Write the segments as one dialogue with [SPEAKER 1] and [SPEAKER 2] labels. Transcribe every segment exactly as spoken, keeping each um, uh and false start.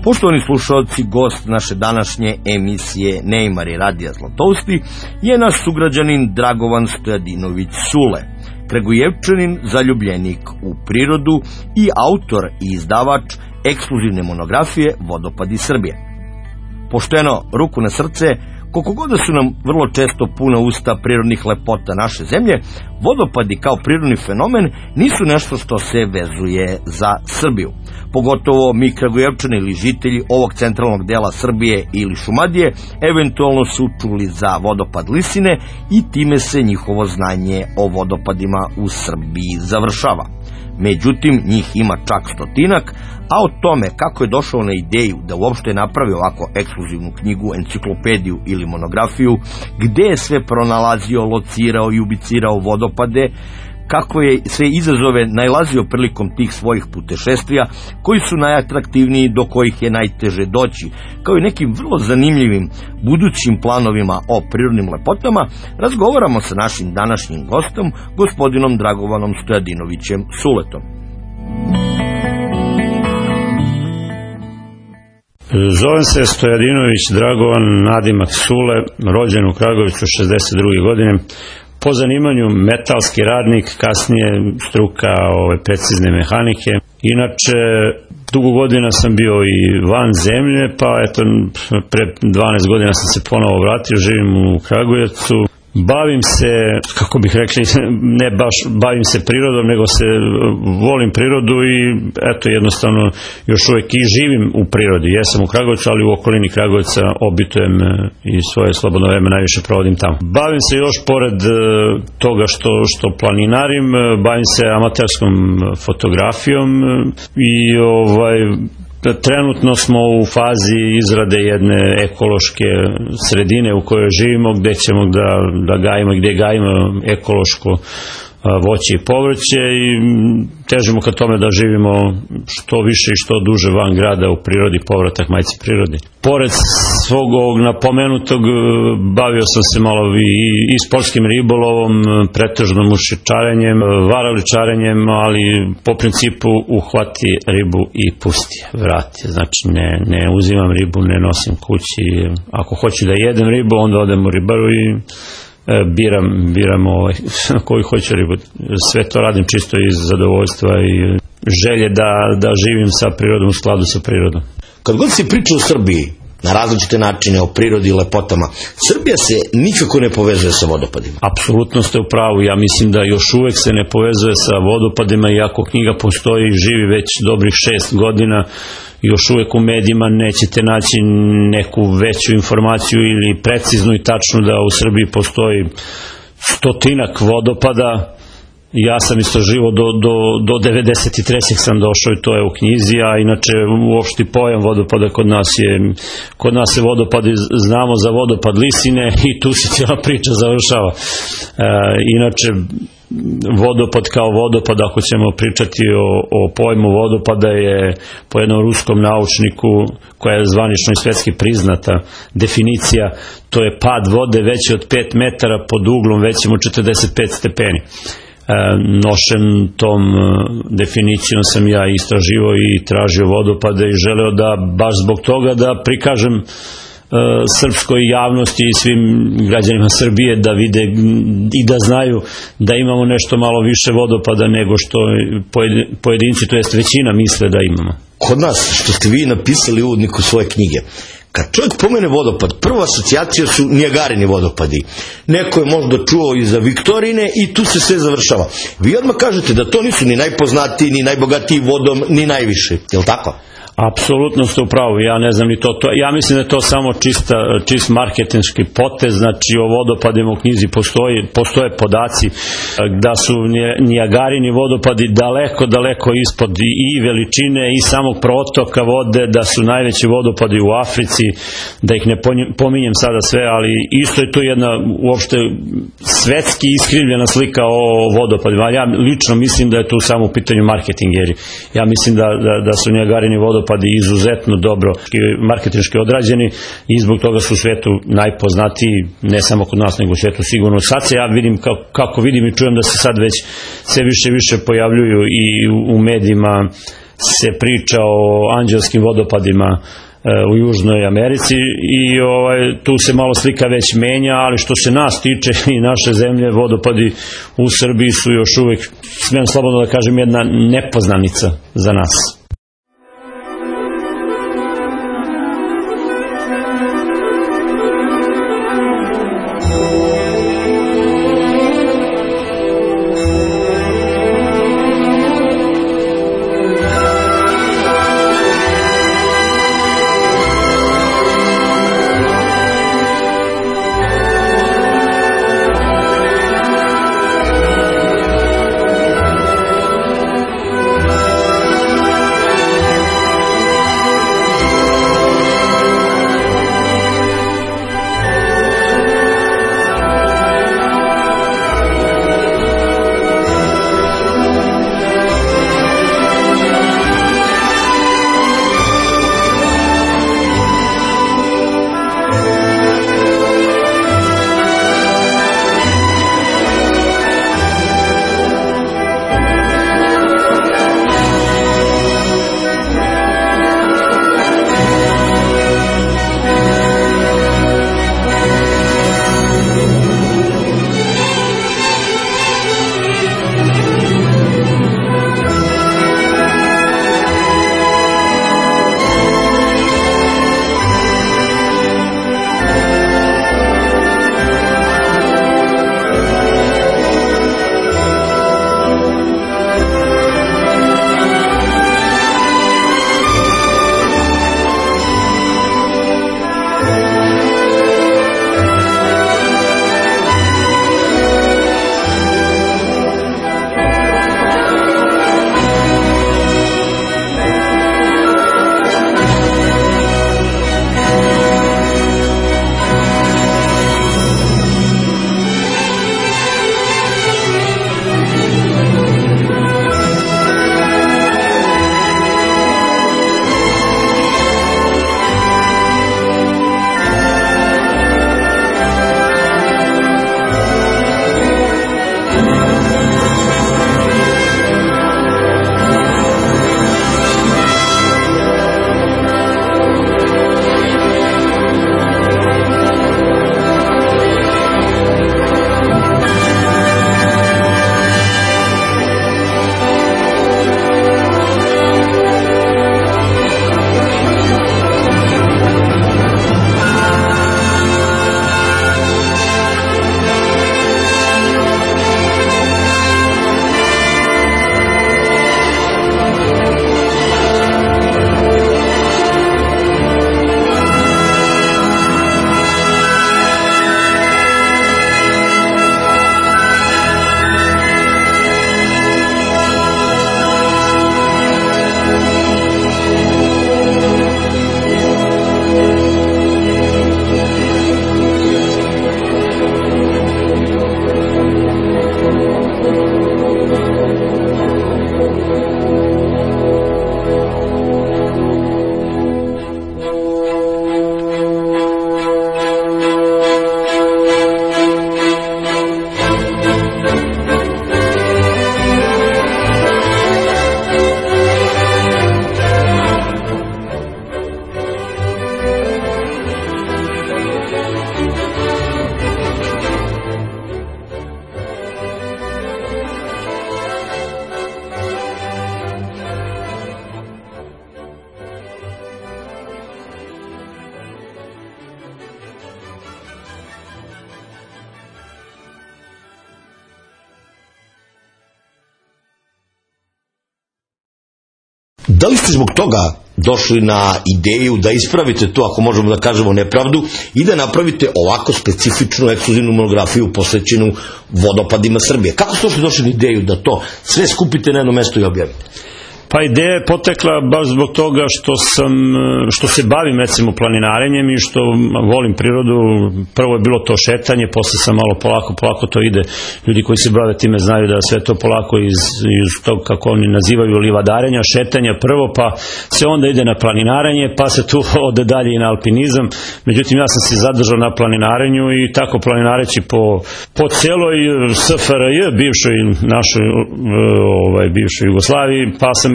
[SPEAKER 1] Poštovani slušalci, gost naše današnje emisije Neymar i Radija Zlatousti je naš sugrađanin Dragovan Stojadinović Sule, Kragujevčanin, zaljubljenik u prirodu i autor i izdavač ekskluzivne monografije Vodopadi Srbije. Pošteno, ruku na srce, koliko god da su nam vrlo često puna usta prirodnih lepota naše zemlje, vodopadi kao prirodni fenomen nisu nešto što se vezuje za Srbiju. Pogotovo mi Kragujevčani ili žitelji ovog centralnog dela Srbije ili Šumadije eventualno su čuli za vodopad Lisine i time se njihovo znanje o vodopadima u Srbiji završava. Međutim, njih ima čak stotinak, a o tome kako je došao na ideju da uopšte napravi ovako ekskluzivnu knjigu, enciklopediju ili monografiju, gde je sve pronalazio, locirao i ubicirao vodopade, kako je sve izazove nailazio prilikom tih svojih putešestvija, koji su najatraktivniji, do kojih je najteže doći, kao i nekim vrlo zanimljivim budućim planovima o prirodnim lepotama, razgovaramo sa našim današnjim gostom, gospodinom Dragovanom Stojadinovićem Suletom.
[SPEAKER 2] Zovem se Stojadinović Dragovan nadimak Sule, rođen u Kragujevcu šezdeset druge godine. Po zanimanju metalski radnik, kasnije struka ove precizne mehanike. Inače, dugo godina sam bio i van zemlje, pa eto, pre dvanaest godina sam se ponovo vratio, živim u Kragujevcu. Bavim se, kako bih rekli, ne baš bavim se prirodom, nego se volim prirodu i eto jednostavno još uvek i živim u prirodi. Jesam u Kragujevcu, ali u okolini Kragujevca obitujem i svoje slobodno vreme najviše provodim tamo. Bavim se još pored toga što, što planinarim, bavim se amaterskom fotografijom i ovaj... Trenutno smo u fazi izrade jedne ekološke sredine u kojoj živimo, gde ćemo da, da gajimo, gde gajimo ekološko voće i povrće i težimo ka tome da živimo što više i što duže van grada u prirodi, povratak majci prirodi. Pored svog ovog napomenutog bavio sam se malo i, i sportskim ribolovom, pretežno mušičarenjem, varaličarenjem, ali po principu uhvati ribu i pusti, vrati. Znači ne, ne uzimam ribu, ne nosim kući. Ako hoću da jedem ribu, onda odem u ribaru i biram, biram ovaj, koju hoću ribu. Sve to radim čisto iz zadovoljstva i želje da, da živim sa prirodom u skladu sa prirodom.
[SPEAKER 1] Kad god se priča o Srbiji na različite načine, o prirodi i lepotama, Srbija se nikako ne povezuje sa vodopadima.
[SPEAKER 2] Apsolutno ste u pravu. Ja mislim da još uvek se ne povezuje sa vodopadima, iako knjiga postoji i živi već dobrih šest godina, još uvek u medijima nećete naći neku veću informaciju ili preciznu i tačnu da u Srbiji postoji stotinak vodopada. Ja sam istraživao do, do, do devedeset trećeg sam došao i to je u knjizi, a inače uopšti pojam vodopada kod nas je, kod nas se vodopadi, znamo za vodopad Lisine i tu se cijela priča završava. E, inače, vodopad kao vodopad, ako ćemo pričati o, o pojmu vodopada, je po jednom ruskom naučniku, koja je zvanično i svetski priznata definicija, to je pad vode veći od pet metara pod uglom većim od četrdeset pet stepeni. Nošen tom definicijom sam ja istraživao i tražio vodopade i želeo da baš zbog toga da prikažem srpskoj javnosti i svim građanima Srbije da vide i da znaju da imamo nešto malo više vodopada nego što pojedinci, to jest većina, misle da imamo.
[SPEAKER 1] Kod nas, što ste vi napisali u uvodniku svoje knjige, kad čovjek pomene vodopad, prva asocijacija su Nijagarini vodopadi. Neko je možda čuo i za Viktorine i tu se sve završava. Vi odmah kažete da to nisu ni najpoznatiji, ni najbogatiji vodom, ni najviši. Je li tako?
[SPEAKER 2] Apsolutno ste u pravu, ja ne znam ni to, to ja mislim da je to samo čista, čist marketinški potez. Znači o vodopadima u knjizi postoji, postoje podaci da su Nijagarini vodopadi daleko, daleko ispod i veličine i samog protoka vode, da su najveći vodopadi u Africi, da ih ne pominjem sada sve, ali isto je to jedna uopšte svetski iskrivljena slika o vodopadima. Ja lično mislim da je tu samo u pitanju marketingeri. Ja mislim da, da, da su Nijagarini vodopadi izuzetno dobro marketinški odrađeni i zbog toga su u svetu najpoznatiji, ne samo kod nas nego u svetu sigurno. Sad se ja vidim, kako vidim i čujem da se sad već sve više više pojavljuju i u medijima se priča o anđelskim vodopadima u Južnoj Americi i ovaj, tu se malo slika već menja, ali što se nas tiče i naše zemlje, vodopadi u Srbiji su još uvek, smijem slobodno da kažem, jedna nepoznanica za nas.
[SPEAKER 1] Da li ste zbog toga došli na ideju da ispravite to, ako možemo da kažemo, nepravdu i da napravite ovako specifičnu ekskluzivnu monografiju posvećenu vodopadima Srbije? Kako ste došli na ideju da to sve skupite na jedno mesto i objavite?
[SPEAKER 2] Pa ideja je potekla baš zbog toga što sam, što se bavim recimo planinarenjem i što volim prirodu. Prvo je bilo to šetanje, posle sam malo polako, polako to ide. Ljudi koji se bave time znaju da sve to polako iz, iz tog, kako oni nazivaju, livadarenja, šetanja prvo, pa se onda ide na planinarenje, pa se tu ode dalje i na alpinizam. Međutim, ja sam se zadržao na planinarenju i tako planinareći po, po celoj S F R J, bivšoj našoj, ovaj, bivšoj Jugoslaviji, pa sam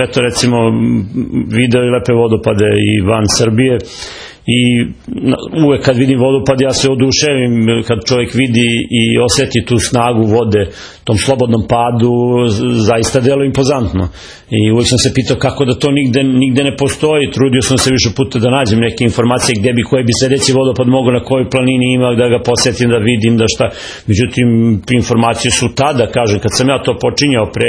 [SPEAKER 2] eto recimo video i lepe vodopade i van Srbije i uvek kad vidim vodopad ja se oduševim, kad čovjek vidi i osjeti tu snagu vode tom slobodnom padu, zaista delo impozantno i uvek sam se pitao kako da to nigde, nigde ne postoji. Trudio sam se više puta da nađem neke informacije gde bi, koji bi sledeći vodopad mogao, na kojoj planini ima, da ga posjetim, da vidim, da šta. Međutim, informacije su tada, kažem, kad sam ja to počinjao pre,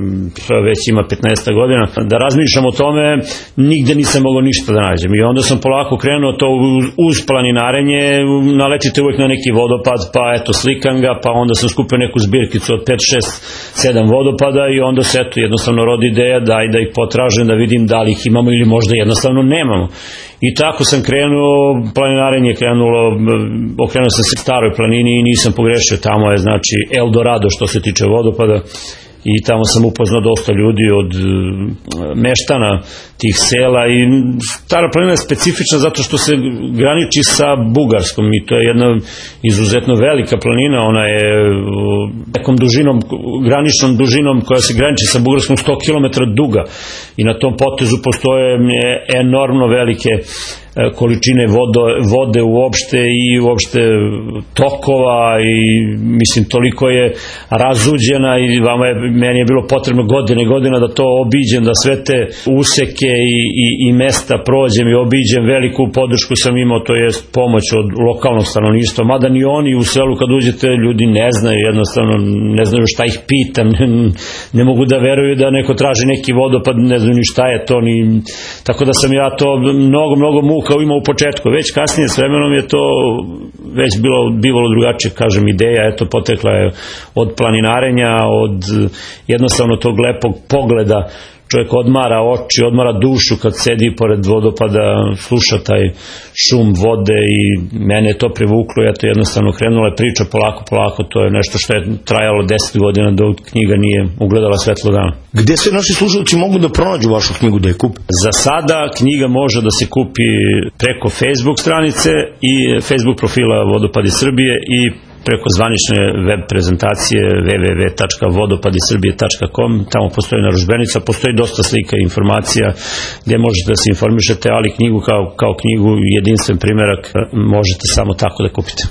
[SPEAKER 2] već ima petnaest godina, da razmišljam o tome, nigde nisam mogao ništa da nađem i onda sam polako krenuo to uz planinarenje, naletite uvek na neki vodopad, pa eto slikam ga, pa onda sam skupio neku zbirkicu od pet, šest, sedam vodopada i onda se eto jednostavno rodi ideja da, da ih potražim, da vidim da li ih imamo ili možda jednostavno nemamo. I tako sam krenuo, planinarenje krenulo, okrenuo sam se staroj planini i nisam pogrešio, tamo je znači Eldorado što se tiče vodopada. I tamo sam upoznao dosta ljudi od meštana tih sela i Stara planina je specifična zato što se graniči sa Bugarskom i to je jedna izuzetno velika planina, ona je nekom dužinom, graničnom dužinom koja se graniči sa Bugarskom sto kilometara duga i na tom potezu postoje enormno velike količine vodo, vode uopšte i uopšte tokova i mislim toliko je razuđena i vama je, meni je bilo potrebno godine godina da to obiđem, da sve te useke i, i, i mesta prođem i obiđem. Veliku podršku sam imao, to je pomoć od lokalnog stanovništva, mada ni oni u selu kad uđete ljudi ne znaju, jednostavno ne znaju šta ih pitam, ne, ne mogu da veruju da neko traži neki vodopad, ne znaju ni šta je to, ni, tako da sam ja to mnogo, mnogo muka kao imao u početku, već kasnije s vremenom je to već bilo bivalo drugačije, kažem, ideja, eto, potekla je od planinarenja, od jednostavno tog lepog pogleda, čovjek odmara oči, odmara dušu kad sedi pored vodopada, sluša taj šum vode i mene je to privuklo, eto, jednostavno krenula je priča polako, polako, to je nešto što je trajalo deset godina dok knjiga nije ugledala svetlo dana.
[SPEAKER 1] Gde se naši slušalci mogu da pronađu vašu knjigu, da je kupe?
[SPEAKER 2] Za sada knjiga može da se kupi preko Facebook stranice i Facebook profila Vodopadi Srbije i preko zvanične web prezentacije w w w tačka vodopadi srbije tačka com, tamo postoji narudžbenica, postoji dosta slika i informacija gdje možete da se informišete, ali knjigu kao, kao knjigu, jedinstven primjerak, možete samo tako da kupite.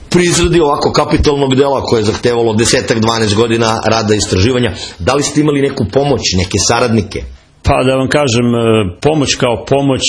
[SPEAKER 1] pri izradi ovako kapitalnog dela koje je zahtevalo desetak dvanaest godina rada i istraživanja. Da li ste imali neku pomoć, neke saradnike?
[SPEAKER 2] Pa da vam kažem, pomoć kao pomoć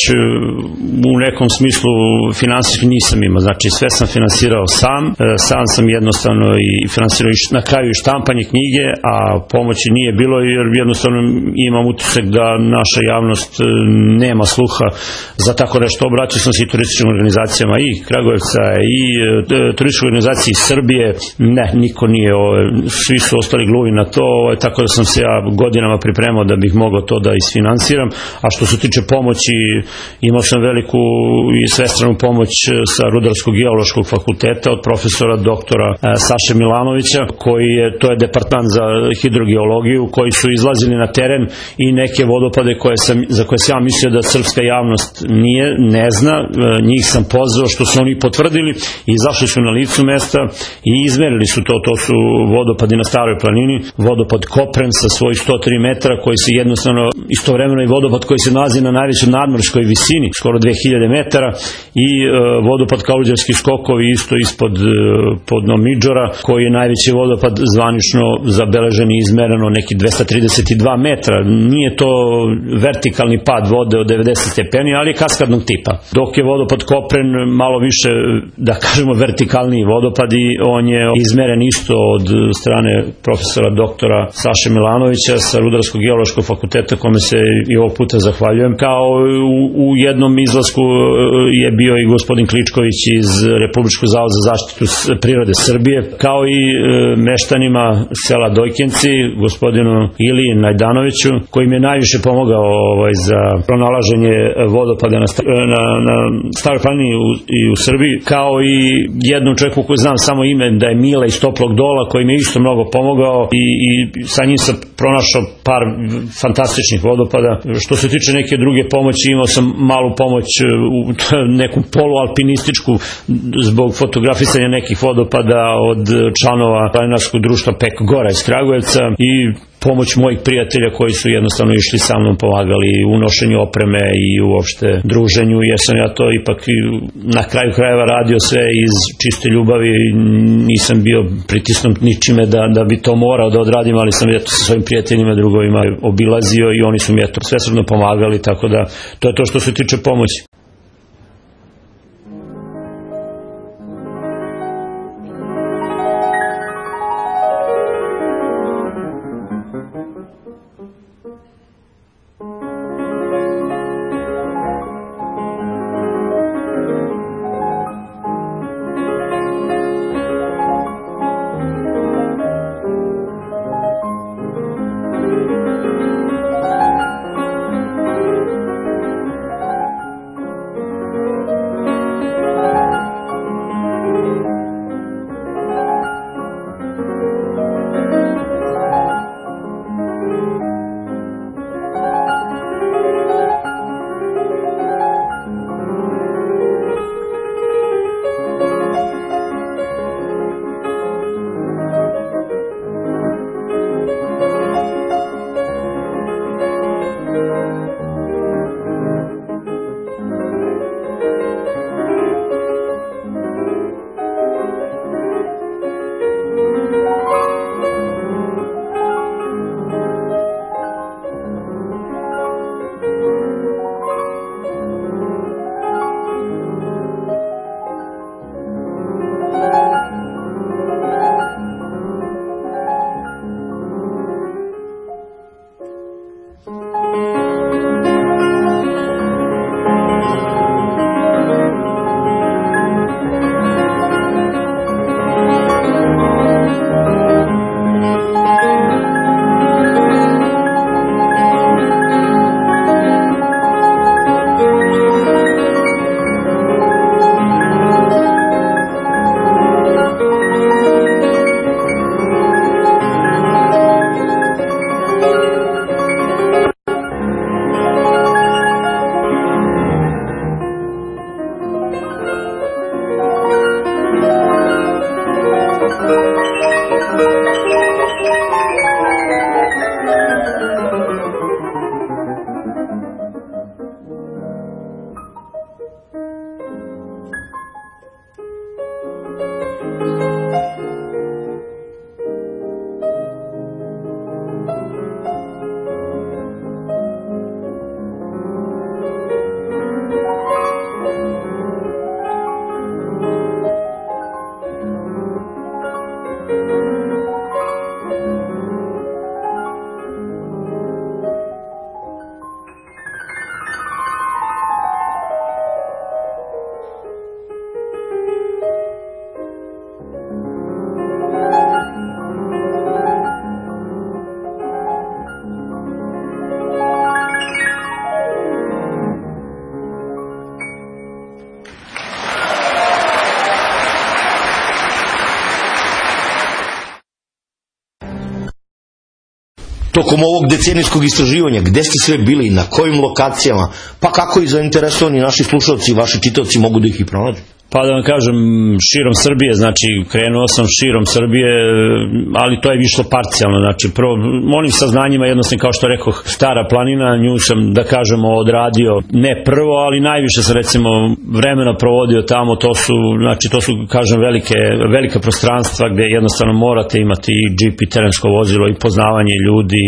[SPEAKER 2] u nekom smislu finansijski nisam imao, znači sve sam finansirao sam, sam sam jednostavno i finansirao na kraju i štampanje knjige, a pomoći nije bilo jer jednostavno imam utisak da naša javnost nema sluha za tako nešto. Obratio sam se i turističkim organizacijama i Kragujevca i turističkoj organizaciji Srbije, ne, niko nije, svi su ostali gluvi na to, tako da sam se ja godinama pripremao da bih mogao to da isfinansiram, a što se tiče pomoći, imao sam veliku i svestranu pomoć sa Rudarsko-geološkog fakulteta od profesora doktora Saše Milanovića, koji je, to je departman za hidrogeologiju, koji su izlazili na teren i neke vodopade koje sam, za koje sam ja mislio da srpska javnost nije, ne zna, njih sam pozvao, što su oni potvrdili, i izašli su na licu mesta i izmerili su to, to su vodopadi na Staroj planini, vodopad Kopren sa svojih sto tri metra, koji se jednostavno istovremeno i vodopad koji se nalazi na najvećoj nadmorskoj visini, skoro dve hiljade metara, i e, vodopad Kaluđerski skokovi isto ispod e, pod Nomidžora, koji je najveći vodopad zvanično zabeležen i izmereno neki dvesta trideset dva metra. Nije to vertikalni pad vode od devedeset stepeni, ali je kaskadnog tipa. Dok je vodopad Kopren malo više, da kažemo, vertikalniji vodopad i on je izmeren isto od strane profesora doktora Saše Milanovića sa Rudarsko-geološkog fakulteta, kome se i ovog puta zahvaljujem. Kao u, u jednom izlasku je bio i gospodin Kličković iz Republičkog zavoda za zaštitu prirode Srbije, kao i e, meštanima sela Dojkenci, gospodinu Iliji Najdanoviću, koji mi je najviše pomogao ovaj, za pronalaženje vodopada na, na, na Staroj planini u, i u Srbiji, kao i jednom čovjeku koji znam samo ime da je Mila iz Toplog Dola, koji mi je isto mnogo pomogao i, i sa njim sam pronašao par fantastičnih vodopada. Što se tiče neke druge pomoći, imao sam malu pomoć u neku polualpinističku zbog fotografisanja nekih vodopada od članova planinarskog društva Pek Gora iz Kragujevca i pomoć mojih prijatelja koji su jednostavno išli sa mnom, pomagali u nošenju opreme i uopšte druženju, jer sam ja to ipak na kraju krajeva radio sve iz čiste ljubavi, nisam bio pritisnut ničime da, da bi to morao da odradim, ali sam eto sa svojim prijateljima, drugovima obilazio i oni su mi eto svesrdno pomagali, tako da to je to što se tiče pomoći.
[SPEAKER 1] tokom ovog decenijskog istraživanja, gde ste sve bili i na kojim lokacijama, pa kako i zainteresovani naši slušalci i vaši čitaoci mogu da ih i pronađu?
[SPEAKER 2] Pa da vam kažem, širom Srbije, znači krenuo sam širom Srbije, ali to je išlo parcijalno, znači prvo, onim saznanjima jednostavno, kao što rekao, Stara planina, nju sam, da kažemo, odradio, ne prvo, ali najviše sam recimo vremena provodio tamo, to su, znači to su, kažem, velike, velika prostranstva gde jednostavno morate imati i džip i terensko vozilo i poznavanje ljudi,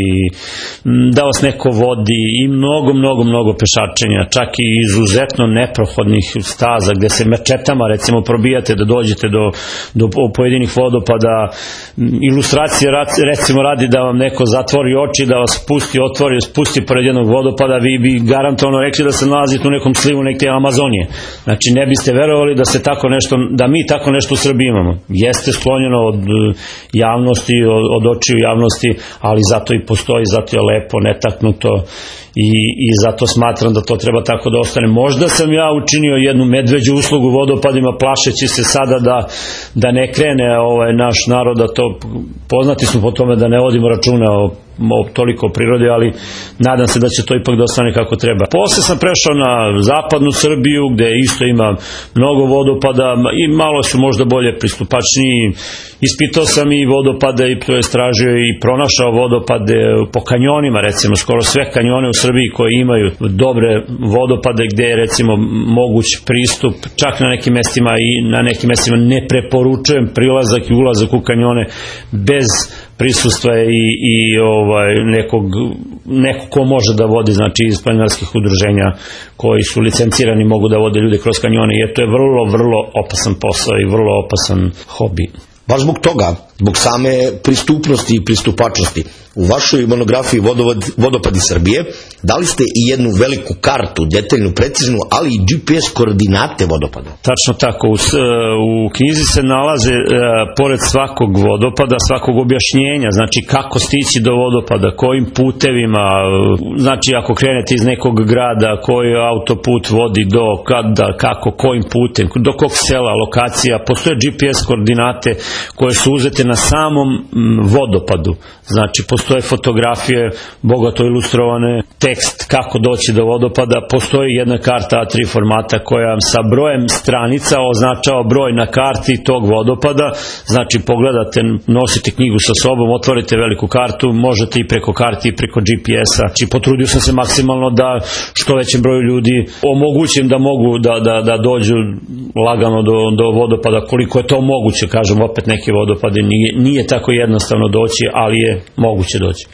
[SPEAKER 2] da vas neko vodi i mnogo, mnogo, mnogo pešačenja, čak i izuzetno neprohodnih staza gde se mečeta recimo probijate da dođete do, do pojedinih vodopada. Ilustracije recimo radi da vam neko zatvori oči, da vas pusti, otvori, spusti pored jednog vodopada, vi bi garantovano rekli da se nalazite u nekom slivu neke Amazonije. Znači ne biste verovali da se tako nešto, da mi tako nešto u Srbiji imamo. Jeste sklonjeno od javnosti, od, od očiju javnosti, ali zato i postoji, zato je lepo, netaknuto i, i zato smatram da to treba tako da ostane. Možda sam ja učinio jednu medveđu uslugu vodopadima, plašeći se sada da, da ne krene ovaj naš narod, da to, poznati smo po tome da ne vodimo računa o, o toliko prirodi, ali nadam se da će to ipak da ostane kako treba. Posle sam prešao na zapadnu Srbiju, gde isto ima mnogo vodopada i malo su možda bolje pristupačniji. Ispitao sam i vodopade i to je stražio i pronašao vodopade po kanjonima, recimo skoro sve kanjone u Srbiji koji imaju dobre vodopade gde je recimo moguć pristup, čak na nekim mestima i na nekim mestima ne preporučujem prilazak i ulazak u kanjone bez prisustva i, i ovaj, nekog, nekog ko može da vodi, znači iz planinarskih udruženja koji su licencirani mogu da vode ljude kroz kanjone, jer to je vrlo, vrlo opasan posao i vrlo opasan hobi.
[SPEAKER 1] Baš zbog toga, zbog same pristupnosti i pristupačnosti, u vašoj monografiji Vodovod, Vodopadi Srbije dali ste i jednu veliku kartu, detaljnu, preciznu, ali i G P S koordinate vodopada.
[SPEAKER 2] Tačno tako, u, u knjizi se nalaze e, pored svakog vodopada, svakog objašnjenja, znači kako stići do vodopada, kojim putevima, znači ako krenete iz nekog grada, koji autoput vodi do, kada, kako, kojim putem, do kog sela, lokacija, postoje G P S koordinate koje su uzete na samom m, vodopadu, znači postoje fotografije bogato ilustrovane, tekst kako doći do vodopada, postoji jedna karta A tri formata koja sa brojem stranica označava broj na karti tog vodopada, znači pogledate, nosite knjigu sa sobom, otvorite veliku kartu, možete i preko karti i preko G P S-a, znači potrudio sam se maksimalno da što većem broju ljudi omogućim da mogu da, da, da dođu lagano do, do vodopada, koliko je to moguće, kažem opet neke vodopade nije, nije tako jednostavno doći, ali je moguće doći.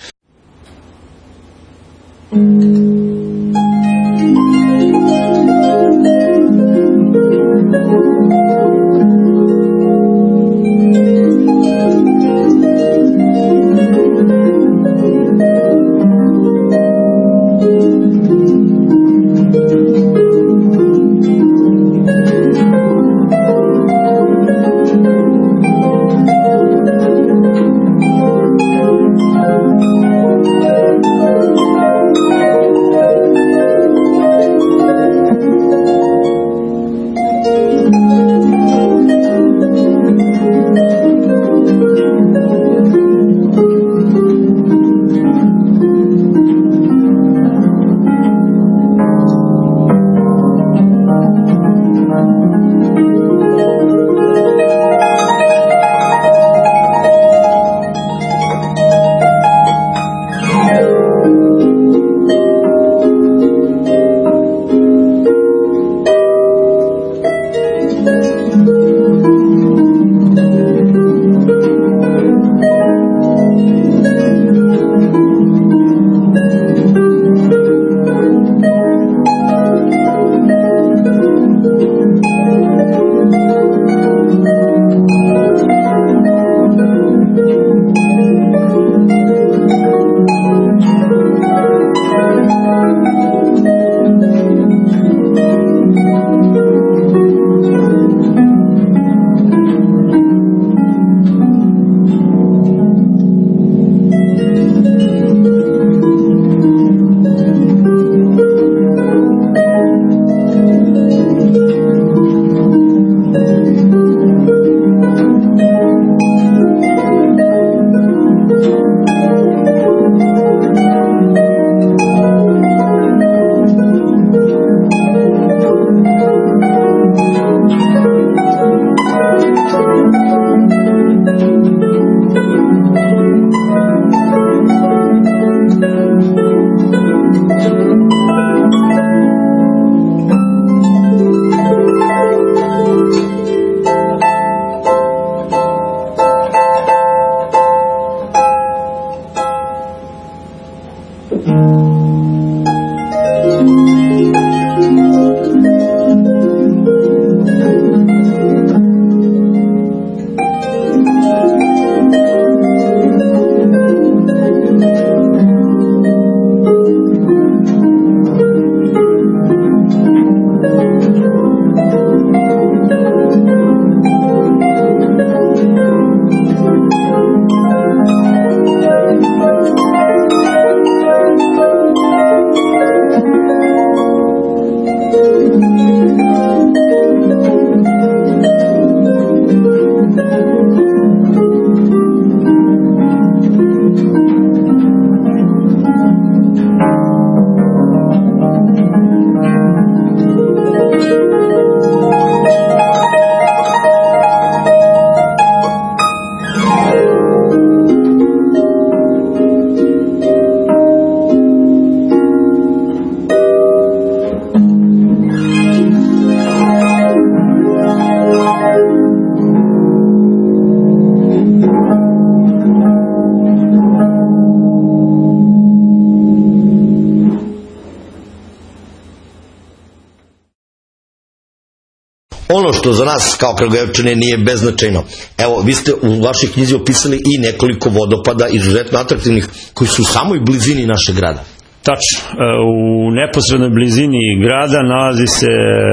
[SPEAKER 1] Ono što za nas kao Kragujevčane nije beznačajno, evo, vi ste u vašoj knjizi opisali i nekoliko vodopada izuzetno atraktivnih koji su u samoj blizini našeg grada.
[SPEAKER 2] Tačno. U neposrednoj blizini grada nalazi se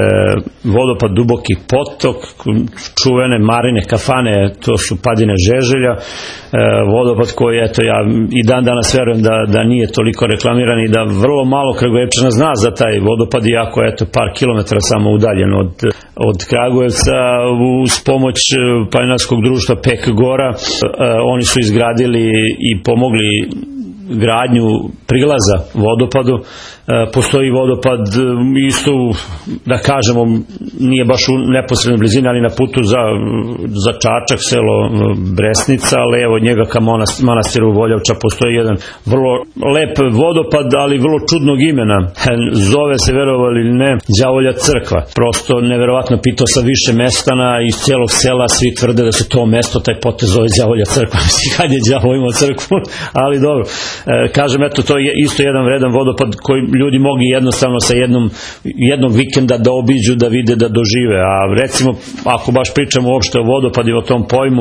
[SPEAKER 2] vodopad Duboki potok, čuvene Marine kafane, to su padine Žeželja, vodopad koji, eto, ja i dan danas verujem da, da nije toliko reklamiran i da vrlo malo Kragujevčana zna za taj vodopad, iako je, eto, par kilometara samo udaljen od, od Kragujevca. Uz pomoć planinarskog društva Pek Gora oni su izgradili i pomogli gradnju prilaza vodopadu. Postoji vodopad isto, da kažemo, nije baš u neposrednoj blizini, ali na putu za, za Čačak, selo Bresnica, ali evo od njega ka manastiru Voljavča postoji jedan vrlo lep vodopad, ali vrlo čudnog imena. Zove se, verovali ili ne, Đavolja crkva. Prosto neverovatno, pitao sa više mestana iz celog sela, svi tvrde da se to mesto, taj potez zove Đavolja crkva. Kad je đavo imao crkvu, ali dobro. Kažem, eto, to je isto jedan vredan vodopad koji ljudi mogu jednostavno sa jednom, jednog vikenda da obiđu, da vide, da dožive. A recimo, ako baš pričamo uopšte o vodopadi, o tom pojmu,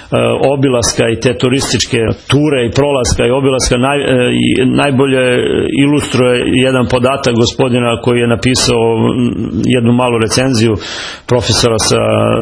[SPEAKER 2] obilaska i te turističke ture i prolaska i obilaska naj, najbolje ilustruje jedan podatak gospodina koji je napisao jednu malu recenziju, profesora sa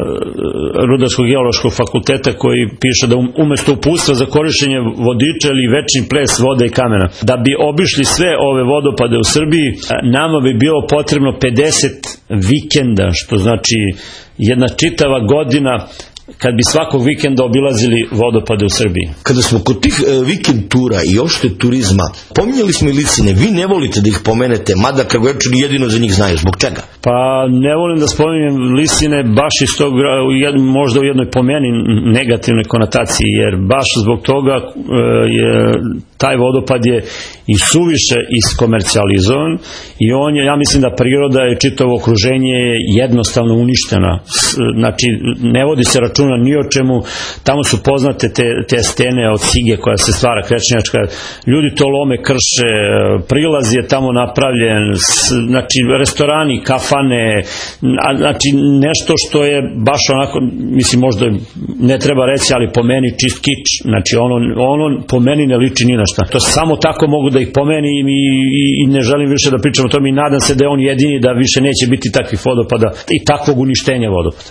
[SPEAKER 2] Rudarsko-geološkog fakulteta, koji piše da umesto uputstva za korišćenje vodiča ili večni ples vode i kamena, da bi obišli sve ove vodopade u Srbiji, nama bi bilo potrebno pedeset vikenda, što znači jedna čitava godina kad bi svakog vikenda obilazili vodopade u Srbiji.
[SPEAKER 1] Kada smo kod tih e, vikend tura i opšte turizma, pominjali smo i Lisine, vi ne volite da ih pomenete, mada Kragujevčani jedino za njih znaju, zbog čega?
[SPEAKER 2] Pa ne volim da spominjem Lisine baš iz tog, možda u jednoj po meni negativnoj konotaciji, jer baš zbog toga e, je, taj vodopad je i suviše iskomercijalizovan i on je, ja mislim da priroda i čitavo okruženje je jednostavno uništena. Znači, ne vodi se računa ni o čemu. Tamo su poznate te, te stene od sige koja se stvara, krečnjačka. Ljudi to lome, krše, prilaz je tamo napravljen, znači restorani, kafane, znači nešto što je baš onako, mislim, možda ne treba reći, ali po meni čist kič. Znači ono, ono po meni ne liči ni na šta. To samo tako mogu da ih pomenim i, i, i ne želim više da pričam o tome i nadam se da je on jedini, da više neće biti takvih vodopada i takvog uništenja vodopada.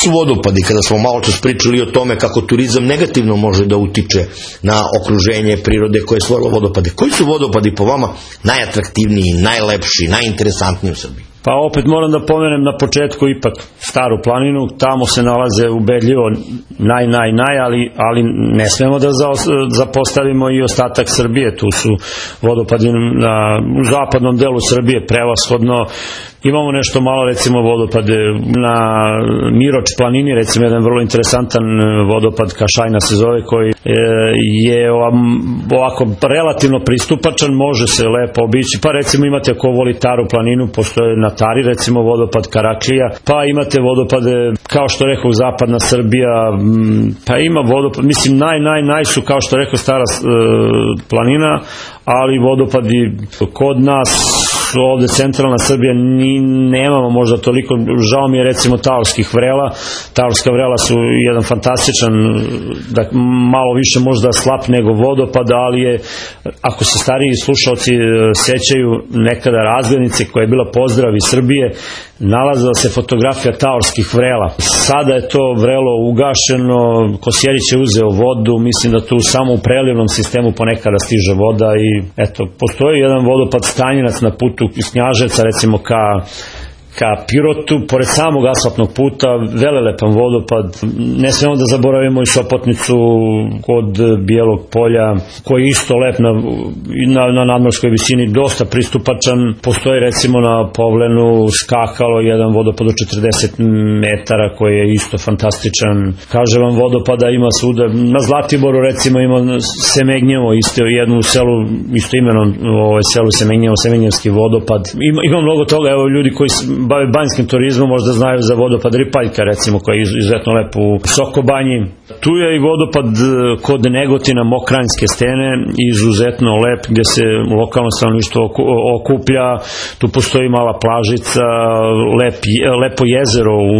[SPEAKER 1] su vodopadi, kada smo malo čas pričali o tome kako turizam negativno može da utiče na okruženje prirode koje je stvorilo vodopade, koji su vodopadi po vama najatraktivniji, najlepši, najinteresantniji u Srbiji?
[SPEAKER 2] Pa opet moram da pomenem na početku ipak Staru planinu, tamo se nalaze ubedljivo naj, naj, naj, ali, ali ne smemo da zapostavimo i ostatak Srbije, tu su vodopadi na zapadnom delu Srbije prevashodno. Imamo nešto malo, recimo, vodopade na Miroč planini, recimo jedan vrlo interesantan vodopad Kašajna se zove, koji je ovako relativno pristupačan, može se lepo obići, pa recimo imate ako voli Taru planinu, postoje na Tari recimo vodopad Karaklija, pa imate vodopade, kao što rekao, zapadna Srbija, pa ima vodopad, mislim naj, naj, naj su, kao što rekao, Stara planina, ali vodopadi kod nas ovde centralna Srbija ni nemamo možda toliko. Žao mi je recimo Taorskih vrela. Taorska vrela su jedan fantastičan, da malo više možda slab nego vodopad, ali je, ako se stariji slušalci sećaju, nekada razglednice koja je bila Pozdrav iz Srbije, nalazila se fotografija Taorskih vrela. Sada je to vrelo ugašeno, Kosjerić je uzeo vodu, mislim da tu samo u prelivnom sistemu ponekada stiže voda i eto, postoji jedan vodopad Stanjinac na putu iz Knjaževca recimo ka ka Pirotu, pored samog asfaltnog puta, velelepan vodopad. Ne smemo da zaboravimo i Sopotnicu kod Bijelog polja, koji je isto lep na, na, na nadmorskoj visini, dosta pristupačan. Postoji recimo na Povlenu Skakalo, jedan vodopad od četrdeset metara koji je isto fantastičan. Kaže vam, vodopada ima svuda. Na Zlatiboru recimo ima Semegnjevo, isto jednu selu, isto imenom ovaj, selu Semegnjevo, Semegnjevski vodopad. Ima, ima mnogo toga, evo ljudi koji bave banjskim turizmom možda znaju za vodopad Ripaljka recimo, koji je izuzetno lep u Sokobanji. Tu je i vodopad kod Negotina, Mokranjske stene, izuzetno lep, gde se lokalno stanovništvo okuplja. Tu postoji mala plažica, lep, lepo jezero u,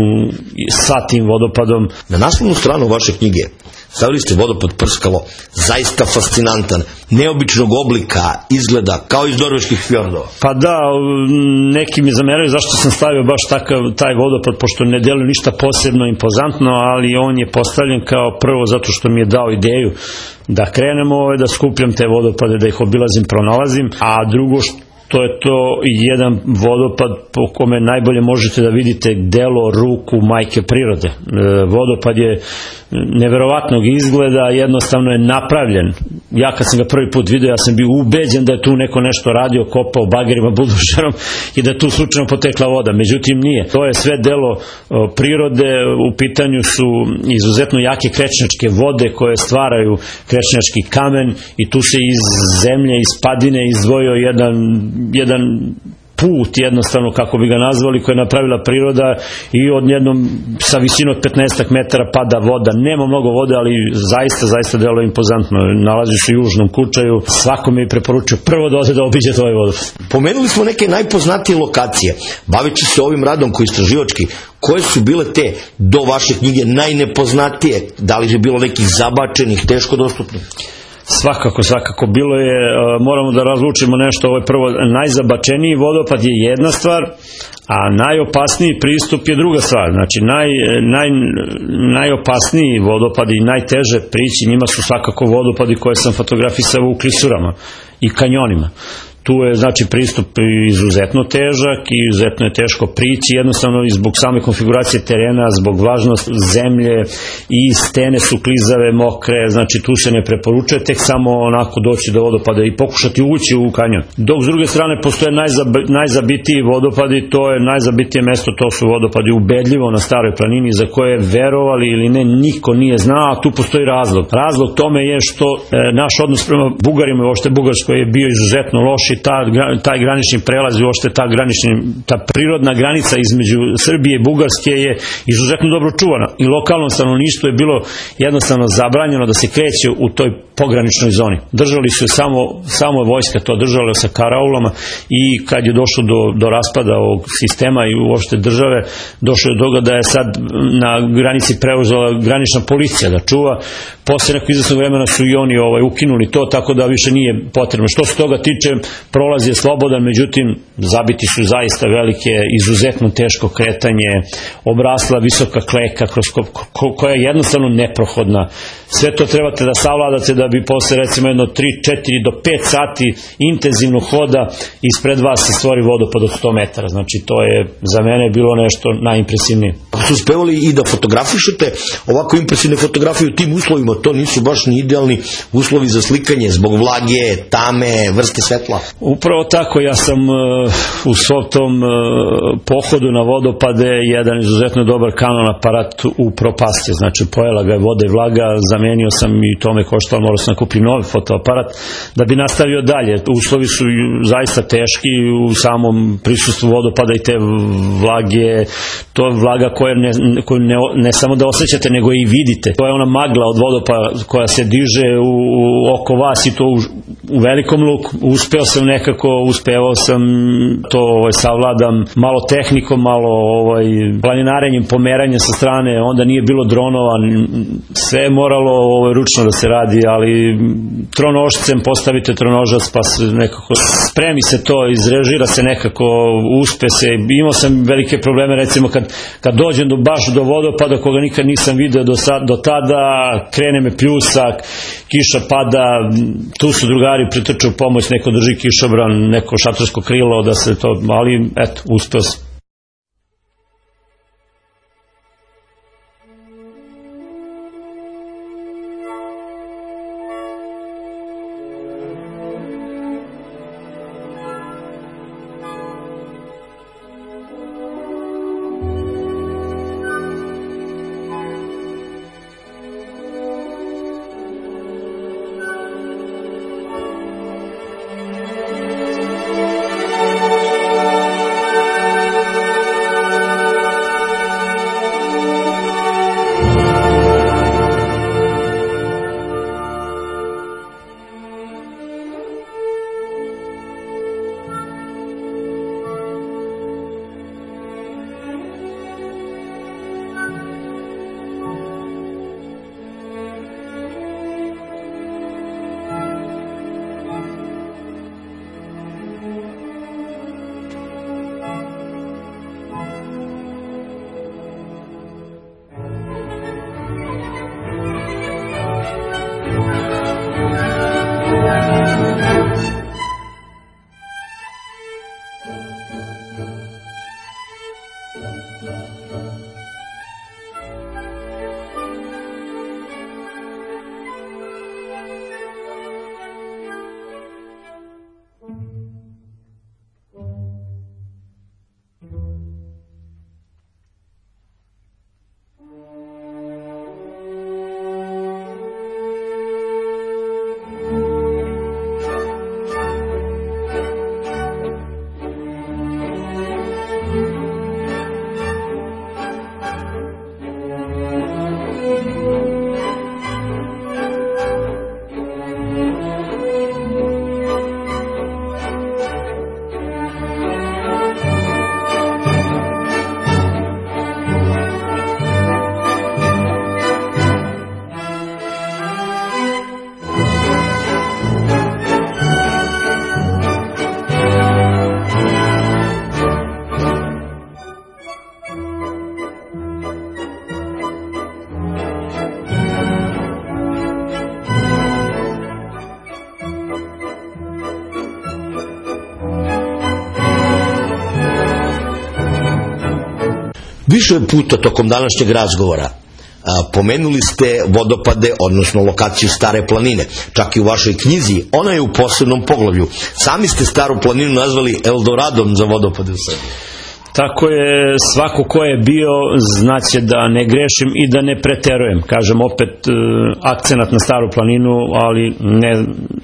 [SPEAKER 2] sa tim vodopadom.
[SPEAKER 1] Na naslovnu stranu vaše knjige stavili ste vodopad Prskalo, zaista fascinantan, neobičnog oblika, izgleda, kao iz norveških fjordova.
[SPEAKER 2] Pa da, neki mi zameraju zašto sam stavio baš takav, taj vodopad, pošto ne deluje ništa posebno impozantno, ali on je postavljen kao prvo zato što mi je dao ideju da krenemo da skupljam te vodopade, da ih obilazim, pronalazim, a drugo što to je to jedan vodopad po kome najbolje možete da vidite delo ruku majke prirode. Vodopad je neverovatnog izgleda, jednostavno je napravljen. Ja kad sam ga prvi put vidio, ja sam bio ubeđen da je tu neko nešto radio, kopao bagerima, buldožerom i da je tu slučajno potekla voda. Međutim nije. To je sve delo prirode, u pitanju su izuzetno jake krečnjačke vode koje stvaraju krečnjački kamen i tu se iz zemlje, iz padine izdvojio jedan jedan put, jednostavno kako bi ga nazvali, koji je napravila priroda i od jednom sa visinom od petnaest metara pada voda. Nema mnogo vode, ali zaista, zaista delo impozantno. Nalazi se u Južnom Kučaju. Svako mi je preporučio prvo da ode da obiđe ovaj vodopad.
[SPEAKER 1] Pomenuli smo neke najpoznatije lokacije. Baveći se ovim radom koji je istraživački, koje su bile te do vaše knjige najnepoznatije? Da li je bilo nekih zabačenih, teško dostupnih?
[SPEAKER 2] Svakako, svakako. Bilo je, moramo da razlučimo nešto, ovo je prvo, najzabačeniji vodopad je jedna stvar, a najopasniji pristup je druga stvar. Znači, naj, naj, najopasniji vodopadi i najteže prići njima su svakako vodopadi koje sam fotografisao u klisurama i kanjonima. Tu je, znači, pristup izuzetno težak i izuzetno je teško prići, jednostavno i zbog same konfiguracije terena, zbog važnosti zemlje i stene su klizave, mokre, znači tu se ne preporučuje tek samo onako doći do vodopada i pokušati ući u kanjon. Dok s druge strane postoje najzab, najzabitiji vodopadi, to je najzabitije mesto, to su vodopadi ubedljivo na Staroj planini, za koje verovali ili ne, niko nije znao, a tu postoji razlog. Razlog tome je što e, naš odnos prema Bugarima, uopšte Bugarskoj, je bio izuzetno loš. Ta, taj granični prelaz i uopšte ta, granični, ta prirodna granica između Srbije i Bugarske je izuzetno dobro čuvana i lokalno stanovništvo je bilo jednostavno zabranjeno da se kreće u toj pograničnoj zoni. Držali su samo, samo vojska to držala sa karaulama i kad je došlo do, do raspada ovog sistema i uopšte države, došlo je do toga da je sad na granici preuzela granična policija da čuva. posle nekog izvesnog vremena su i oni ovaj, ukinuli to, tako da više nije potrebno. Što se toga tiče, prolaz je slobodan, međutim, zabiti su zaista velike, izuzetno teško kretanje, obrasla visoka kleka kroz ko, ko, koja je jednostavno neprohodna. Sve to trebate da savladate da bi posle recimo jedno tri, četiri do pet sati intenzivnog hoda ispred vas se stvori vodopad od sto metara. Znači to je za mene bilo nešto najimpresivnije.
[SPEAKER 1] Su uspevali i da fotografišete ovako impresivne fotografije u tim uslovima, to nisu baš ni idealni uslovi za slikanje zbog vlage, tame, vrste svetla.
[SPEAKER 2] Upravo tako, ja sam uh, u svom tom uh, pohodu na vodopade jedan izuzetno dobar Canon aparat upropastio, znači pojela ga je voda i vlaga, zamenio sam i to me koštalo, morao sam kupiti novi fotoaparat da bi nastavio dalje. Uslovi su zaista teški u samom prisustvu vodopada i te vlage, to je vlaga koja ne, koju ne, ne samo da osjećate, nego i vidite. To je ona magla od vodopada koja se diže u, u, oko vas i to u, u velikom luku. Uspeo sam nekako, uspevao sam to ovaj, savladam malo tehnikom, malo ovaj, planinarenjem, pomeranjem sa strane, onda nije bilo dronova, sve je moralo ovaj, ručno da se radi, ali tronožcem postavite tronožac pa se nekako spremi se to, izrežira se nekako, uspe se. Imao sam velike probleme recimo kad, kad dođem do, baš do vodopada koga nikad nisam video do, sad, do tada, krene me pljusak, kiša pada, tu su drugari pritrču u pomoć, neko drži kišobran, neko šatorsko krilo da se to, ali eto, uspeo sam.
[SPEAKER 1] Više puta tokom današnjeg razgovora a, pomenuli ste vodopade, odnosno lokaciju Stare planine. Čak i u vašoj knjizi, ona je u posebnom poglavlju. Sami ste Staru planinu nazvali Eldoradom za vodopade u Srbiji.
[SPEAKER 2] Tako je, svako ko je bio znaće da ne grešim i da ne preterujem. Kažem opet e, akcenat na Staru planinu, ali ne,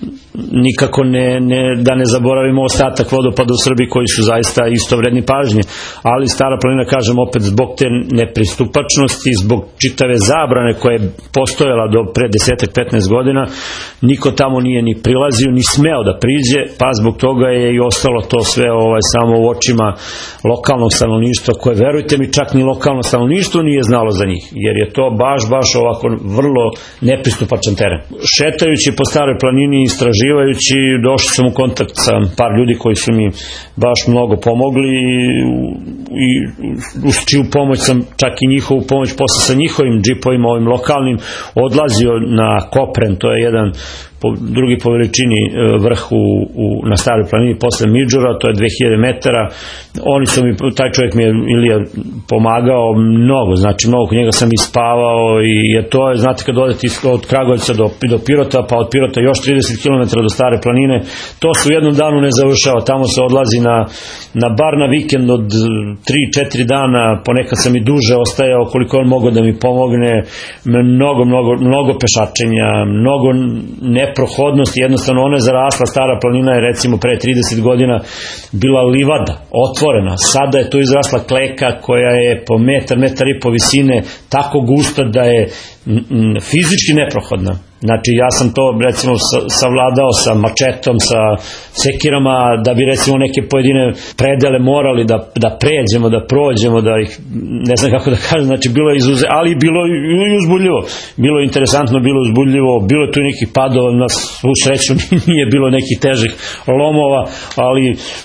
[SPEAKER 2] nikako ne, ne, da ne zaboravimo ostatak vodopada u Srbiji koji su zaista istovredni pažnje. Ali Stara planina, kažem opet, zbog te nepristupačnosti, zbog čitave zabrane koja je postojala do pre deset do petnaest godina, niko tamo nije ni prilazio, ni smeo da priđe, pa zbog toga je i ostalo to sve ovaj, samo u očima lokalnog stanovništva, koje, verujte mi, čak ni lokalno stanovništvo nije znalo za njih, jer je to baš, baš ovako vrlo nepristupačan teren. Šetajući po Staroj planini, istraživajući, došli sam u kontakt sa par ljudi koji su mi baš mnogo pomogli i uz čiju pomoć sam, čak i njihovu pomoć, posle sa njihovim džipovima, ovim lokalnim, odlazio na Kopren, to je jedan po, drugi po veličini vrh u, u, na Staroj planini posle Midžura, to je dve hiljade metara. Oni su mi, taj čovjek mi je, Ilija, pomagao mnogo, znači mnogo kod njega sam ispavao, i jer to je, znate, kad odete od Kragujevca do, do Pirota, pa od Pirota još trideset kilometara do Stare planine, to se u jednom danu ne završava, tamo se odlazi na, na bar na vikend od tri četiri dana, ponekad sam i duže ostajao koliko on mogao da mi pomogne, mnogo, mnogo, mnogo pešačenja, mnogo neprohodnosti, jednostavno ona je zarasla, Stara planina je recimo pre trideset godina bila livada, otvorena, sada je to izrasla kleka koja je po metar, metar i po visine, tako gusta da je fizički neprohodna. Znači ja sam to recimo savladao sa mačetom, sa sekirama, da bi recimo neke pojedine predele morali da, da pređemo, da prođemo, da ih, ne znam kako da kažem, znači bilo je izuze, ali bilo i uzbudljivo, bilo je interesantno, bilo uzbudljivo, bilo je tu nekih padova, na svu sreću nije bilo nekih težih lomova, ali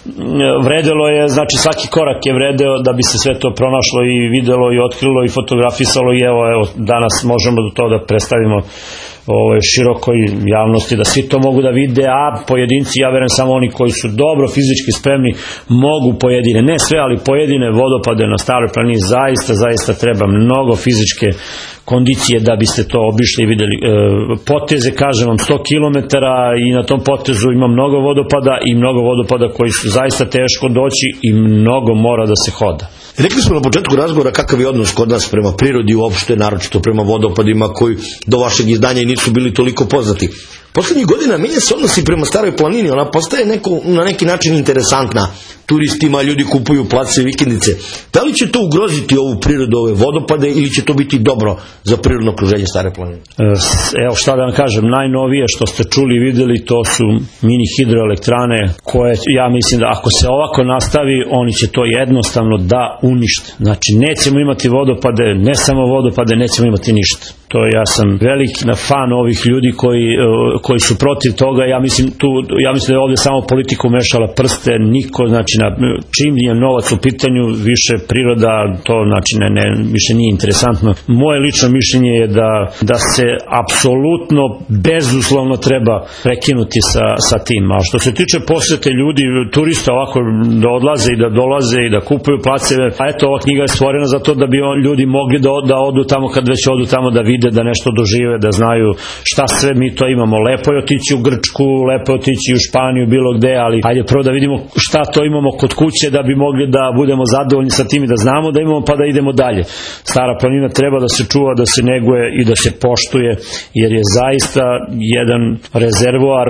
[SPEAKER 2] vredelo je, znači svaki korak je vredeo da bi se sve to pronašlo i videlo i otkrilo i fotografisalo, i evo, evo danas možemo do to da predstavimo Ove, širokoj javnosti, da svi to mogu da vide, a pojedinci, ja verujem samo oni koji su dobro fizički spremni, mogu pojedine, ne sve, ali pojedine vodopade na Staroj planini zaista, zaista treba mnogo fizičke kondicije da biste to obišli i videli. E, poteze, kažem vam, sto kilometara, i na tom potezu ima mnogo vodopada i mnogo vodopada koji su zaista teško doći i mnogo mora da se hoda.
[SPEAKER 1] Rekli smo na početku razgovora kakav je odnos kod nas prema prirodi uopšte, naročito prema vodopadima koji do vašeg izdanja i nisu bili toliko poznati. Poslednjih godina menja se odnosi prema Staroj planini, ona postaje neko, na neki način interesantna turistima, ljudi kupuju place i vikendice. Da li će to ugroziti ovu prirodu, ove vodopade, ili će to biti dobro za prirodno okruženje Stare planine?
[SPEAKER 2] Evo šta da vam kažem, najnovije što ste čuli i videli, to su mini hidroelektrane koje, ja mislim da ako se ovako nastavi, oni će to jednostavno da unište. Znači nećemo imati vodopade, ne samo vodopade, nećemo imati ništa. To ja sam veliki fan ovih ljudi koji, koji su protiv toga. Ja mislim, tu, ja mislim da je ovdje samo politika umešala prste, niko, znači na, čim je novac u pitanju, više priroda, to znači ne, ne, više nije interesantno. Moje lično mišljenje je da, da se apsolutno bezuslovno treba prekinuti sa, sa tim. A što se tiče posete ljudi, turista ovako da odlaze i da dolaze i da kupuju placeve, a eto, ova knjiga je stvorena za to da bi on, ljudi mogli da, da odu tamo, kad već odu tamo, da vide, da nešto dožive, da znaju šta sve mi to imamo. Lepo je otići u Grčku, lepo je otići u Španiju, bilo gde, ali ajde prvo da vidimo šta to imamo kod kuće, da bi mogli da budemo zadovoljni sa tim i da znamo da imamo, pa da idemo dalje. Stara planina treba da se čuva, da se neguje i da se poštuje, jer je zaista jedan rezervoar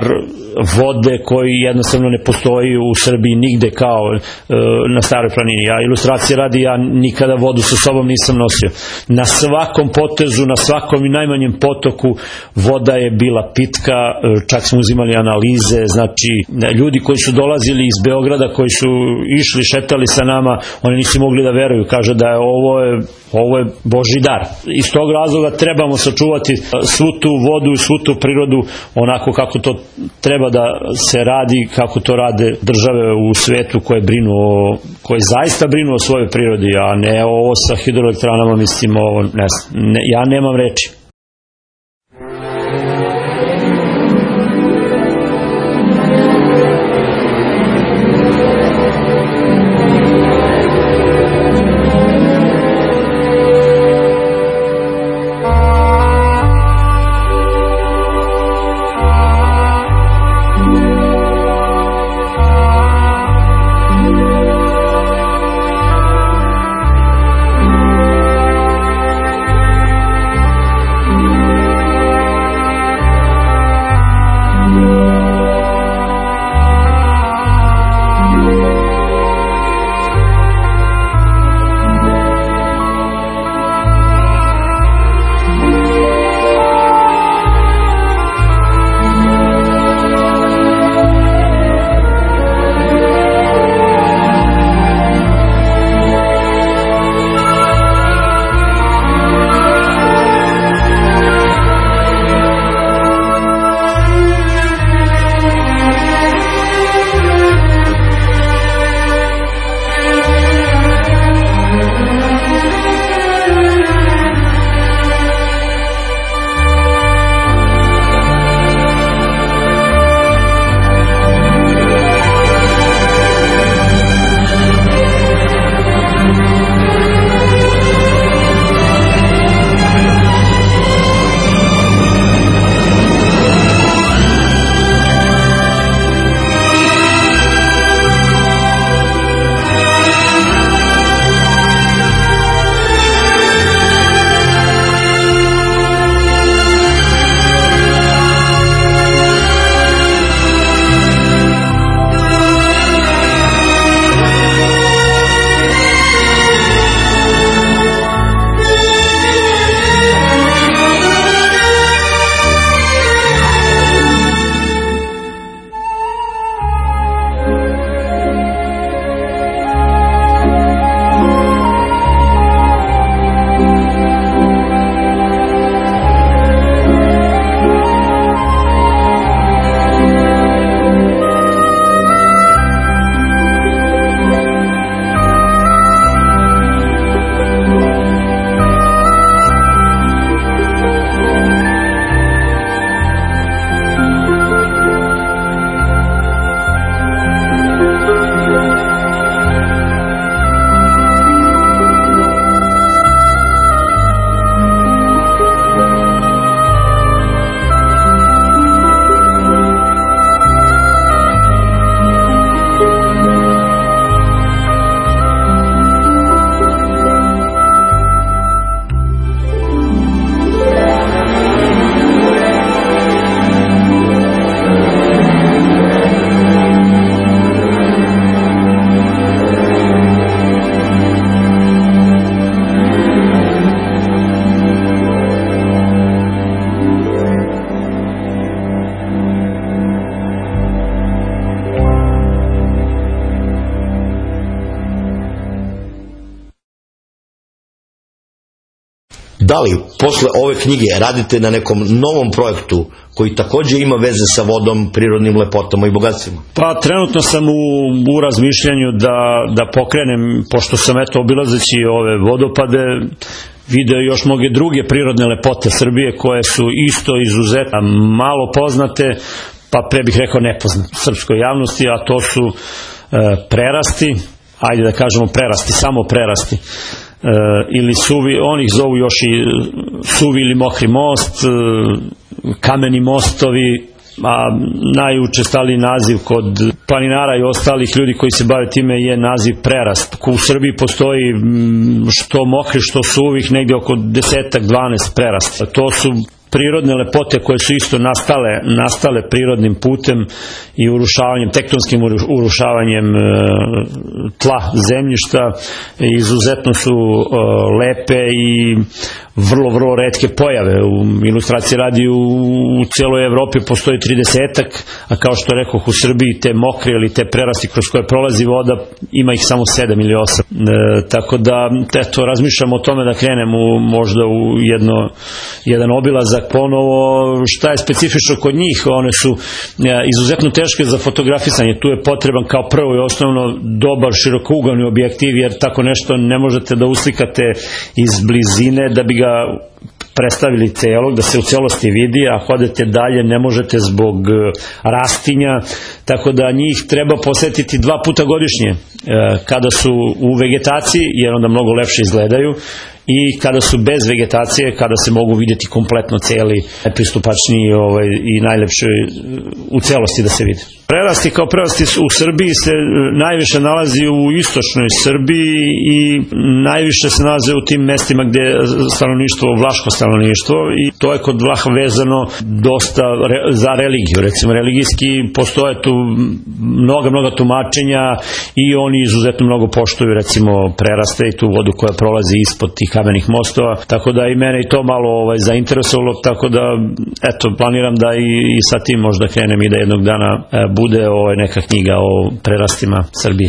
[SPEAKER 2] vode koji jednostavno ne postoji u Srbiji nigde kao e, na Staroj planini. Ja ilustracije radi, ja nikada vodu sa sobom nisam nosio. Na svakom potezu, na svakom i najmanjem potoku voda je bila pitka, čak smo uzimali analize, znači ljudi koji su dolazili iz Beograda, koji su išli, šetali sa nama, oni nisu mogli da veruju, kaže da je ovo je, ovo je Božji dar. Iz tog razloga trebamo sačuvati svu tu vodu i svu tu prirodu onako kako to treba da se radi, kako to rade države u svetu koje brinu o, koje zaista brinu o svojoj prirodi, a ne ovo sa hidroelektranama, mislim, ovo, ne, ne, ja nemam reči.
[SPEAKER 1] Da li posle ove knjige radite na nekom novom projektu koji takođe ima veze sa vodom, prirodnim lepotama i bogatstvima?
[SPEAKER 2] Pa trenutno sam u, u razmišljanju da, da pokrenem, pošto sam eto obilazeći ove vodopade, video još mnoge druge prirodne lepote Srbije koje su isto izuzetno malo poznate, pa pre bih rekao nepoznate srpskoj javnosti, a to su e, prerasti, ajde da kažemo prerasti, samo prerasti, e, ili suvi, oni ih zovu još i suvi ili mokri most, e, kameni mostovi, a najučestaliji naziv kod planinara i ostalih ljudi koji se bave time je naziv prerast. U Srbiji postoji što mokri, što suvih, negde oko desetak, dvanaest prerasta. To su prirodne lepote koje su isto nastale, nastale prirodnim putem i urušavanjem, tektonskim urušavanjem e, tla zemljišta. Izuzetno su e, lepe i vrlo, vrlo retke pojave. U ilustraciji radi u, u cijeloj Evropi postoji tridesetak, a kao što rekoh u Srbiji te mokre ili te prerasti kroz koje prolazi voda ima ih samo sedam ili osam. E, tako da eto, razmišljam o tome da krenem u, možda u jedno, jedan obilazak ponovo. Šta je specifično kod njih? One su e, izuzetno teške za fotografisanje. Tu je potreban kao prvo i osnovno dobar širokougalni objektiv, jer tako nešto ne možete da uslikate iz blizine da bi ga predstavili celog, da se u celosti vidi, a hodete dalje ne možete zbog rastinja, tako da njih treba posetiti dva puta godišnje, kada su u vegetaciji, jer onda mnogo lepše izgledaju, i kada su bez vegetacije, kada se mogu vidjeti kompletno celi, najpristupačniji ovaj, i najlepše u celosti da se vidi. Prerasti kao prerasti u Srbiji se najviše nalazi u istočnoj Srbiji i najviše se nalaze u tim mestima gde je stanovništvo, vlaško stanovništvo, i to je kod Vlaha vezano dosta re, za religiju. Recimo, religijski postoje tu mnoga, mnoga tumačenja i oni izuzetno mnogo poštuju recimo preraste i tu vodu koja prolazi ispod tih kamenih mostova, tako da i mene i to malo ovaj, zainteresovalo, tako da eto, planiram da i, i sa tim možda krenem i da jednog dana e, bude ovaj, neka knjiga o prerastima Srbije.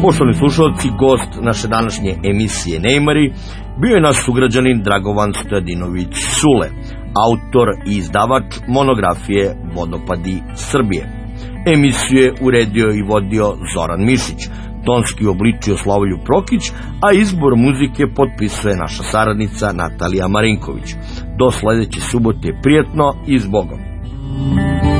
[SPEAKER 1] Poštovani slušalci, gost naše današnje emisije Neimari bio je naš sugrađanin Dragovan Stojadinović Sule, autor i izdavač monografije Vodopadi Srbije. Emisiju je uredio i vodio Zoran Mišić, tonski obličio Slavoljub Prokić, a izbor muzike potpisuje naša saradnica Natalija Marinković. Do sledeće subote prijetno i s Bogom.